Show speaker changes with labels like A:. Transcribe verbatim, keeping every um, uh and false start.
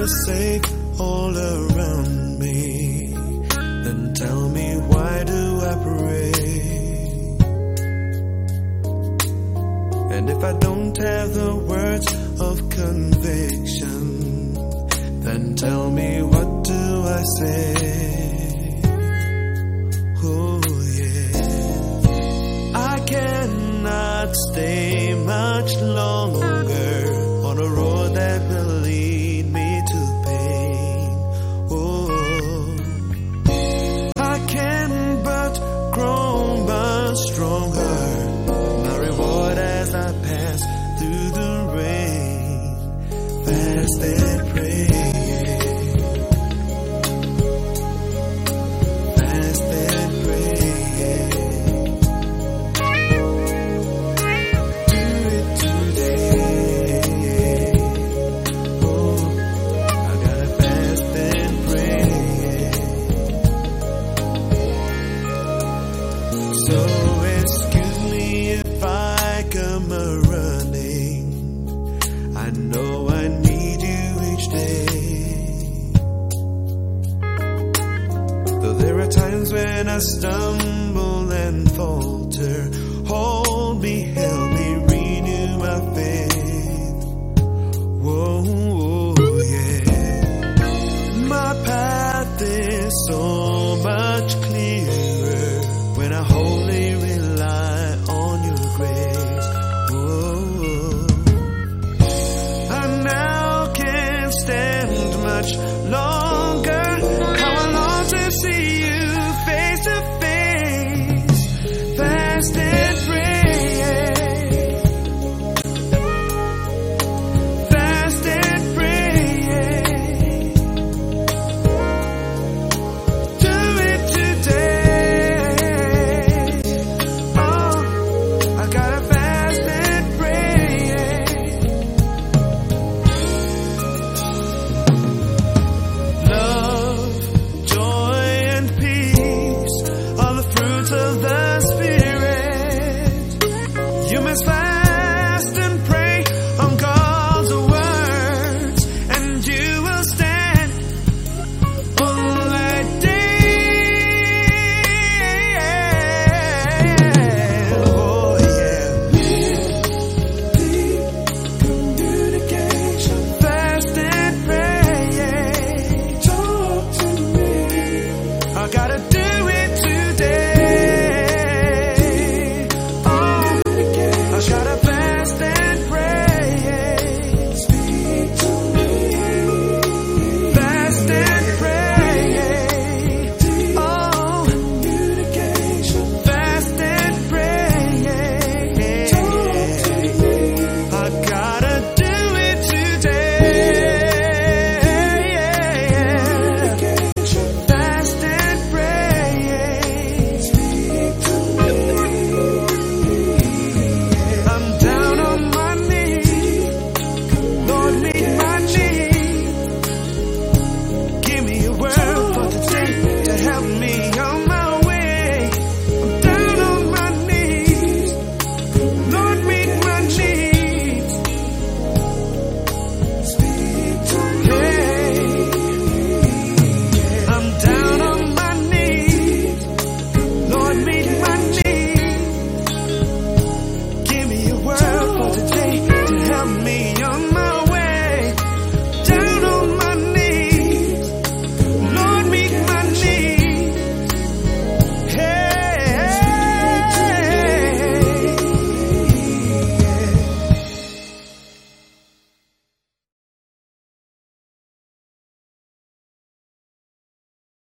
A: safe all around me, then tell me, why do I pray? And if I don't have the words of conviction, then tell me, what do I say? Oh yeah, I cannot stay much longer on a road that will lead me to pain. Oh, I can but grow much stronger. My reward as I pass through the rain, fast and pray. So excuse me if I come a-running. I know I need you each day. Though there are times when I stumble and falter, hold me, help me, renew my faith. Whoa, whoa, yeah. My path is so much clearer when I wholly rely on your grace. Whoa. I now can't stand much longer. How I long to see you face to face, fast and pray, fast and pray. Do it today. Of